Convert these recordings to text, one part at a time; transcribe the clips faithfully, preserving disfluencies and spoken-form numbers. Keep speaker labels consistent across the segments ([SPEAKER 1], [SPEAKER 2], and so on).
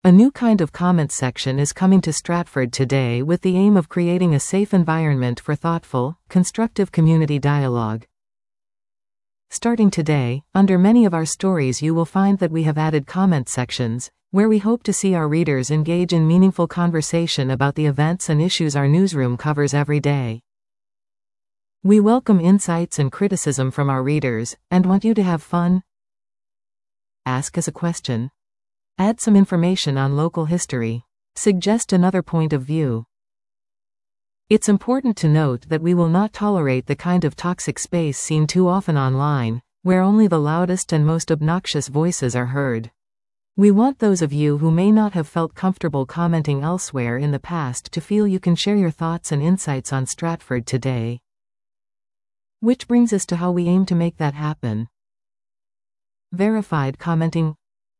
[SPEAKER 1] A new kind of comment section is coming to Stratford today with the aim of creating a safe environment for thoughtful, constructive community dialogue. Starting today, under many of our stories you will find that we have added comment sections, where we hope to see our readers engage in meaningful conversation about the events and issues our newsroom covers every day. We welcome insights and criticism from our readers, and want you to have fun. Ask us a question. Add some information on local history. Suggest another point of view. It's important to note that we will not tolerate the kind of toxic space seen too often online, where only the loudest and most obnoxious voices are heard. We want those of you who may not have felt comfortable commenting elsewhere in the past to feel you can share your thoughts and insights on Stratford today. Which brings us to how we aim to make that happen. Verified commenting.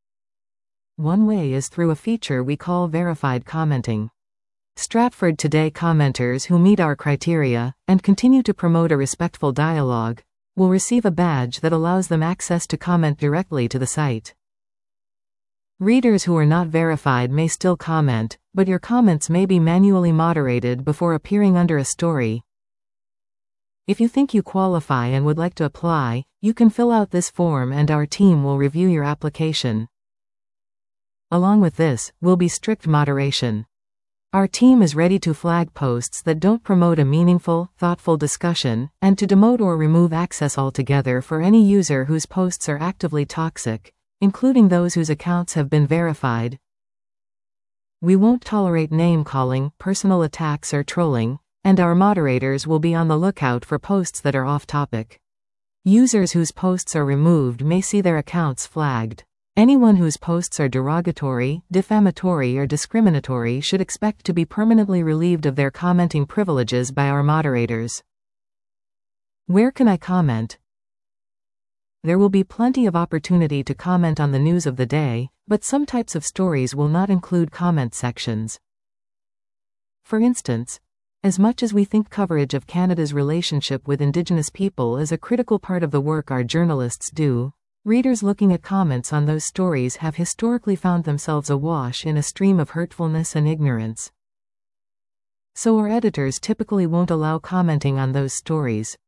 [SPEAKER 1] One way is through a feature we call verified commenting. Stratford Today commenters who meet our criteria, and continue to promote a respectful dialogue, will receive a badge that allows them access to comment directly to the site. Readers who are not verified may still comment, but your comments may be manually moderated before appearing under a story. If you think you qualify and would like to apply, you can fill out this form and our team will review your application. Along with this, will be strict moderation. Our team is ready to flag posts that don't promote a meaningful, thoughtful discussion, and to demote or remove access altogether for any user whose posts are actively toxic, including those whose accounts have been verified. We won't tolerate name-calling, personal attacks or trolling, and our moderators will be on the lookout for posts that are off-topic. Users whose posts are removed may see their accounts flagged. Anyone whose posts are derogatory, defamatory or discriminatory should expect to be permanently relieved of their commenting privileges by our moderators. Where can I comment? There will be plenty of opportunity to comment on the news of the day, but some types of stories will not include comment sections. For instance, as much as we think coverage of Canada's relationship with Indigenous people is a critical part of the work our journalists do, readers looking at comments on those stories have historically found themselves awash in a stream of hurtfulness and ignorance. So our editors typically won't allow commenting on those stories.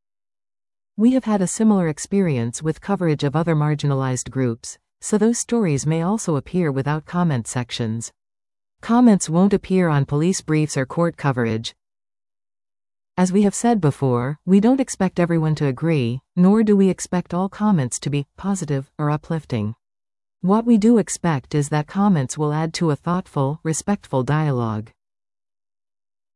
[SPEAKER 1] We have had a similar experience with coverage of other marginalized groups, so those stories may also appear without comment sections. Comments won't appear on police briefs or court coverage. As we have said before, we don't expect everyone to agree, nor do we expect all comments to be positive or uplifting. What we do expect is that comments will add to a thoughtful, respectful dialogue.